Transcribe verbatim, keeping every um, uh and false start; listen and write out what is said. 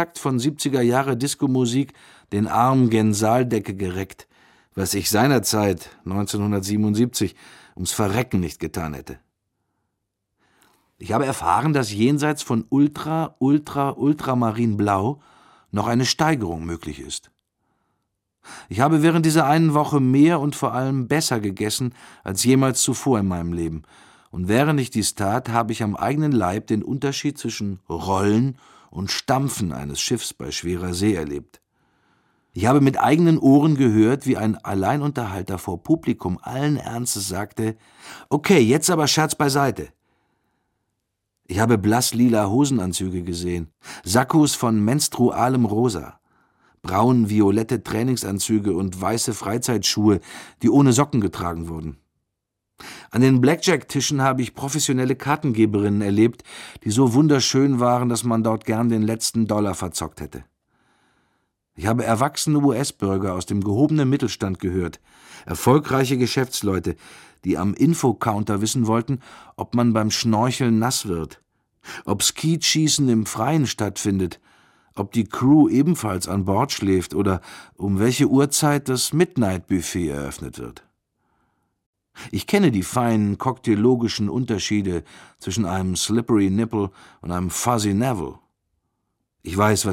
Takt von siebziger-Jahre-Disco-Musik den Arm gen Saaldecke gereckt, was ich seinerzeit, neunzehnhundertsiebenundsiebzig, ums Verrecken nicht getan hätte. Ich habe erfahren, dass jenseits von Ultra, Ultra, Ultramarinblau noch eine Steigerung möglich ist. Ich habe während dieser einen Woche mehr und vor allem besser gegessen als jemals zuvor in meinem Leben. Und während ich dies tat, habe ich am eigenen Leib den Unterschied zwischen Rollen und Stampfen eines Schiffs bei schwerer See erlebt. Ich habe mit eigenen Ohren gehört, wie ein Alleinunterhalter vor Publikum allen Ernstes sagte: »Okay, jetzt aber Scherz beiseite.« Ich habe blass-lila Hosenanzüge gesehen, Sakkos von menstrualem Rosa, braun-violette Trainingsanzüge und weiße Freizeitschuhe, die ohne Socken getragen wurden. An den Blackjack-Tischen habe ich professionelle Kartengeberinnen erlebt, die so wunderschön waren, dass man dort gern den letzten Dollar verzockt hätte. Ich habe erwachsene U S-Bürger aus dem gehobenen Mittelstand gehört, erfolgreiche Geschäftsleute, die am Infocounter wissen wollten, ob man beim Schnorcheln nass wird, ob Skeetschießen im Freien stattfindet, ob die Crew ebenfalls an Bord schläft oder um welche Uhrzeit das Midnight-Buffet eröffnet wird. Ich kenne die feinen kokteologischen Unterschiede zwischen einem Slippery Nipple und einem Fuzzy Neville. Ich weiß, was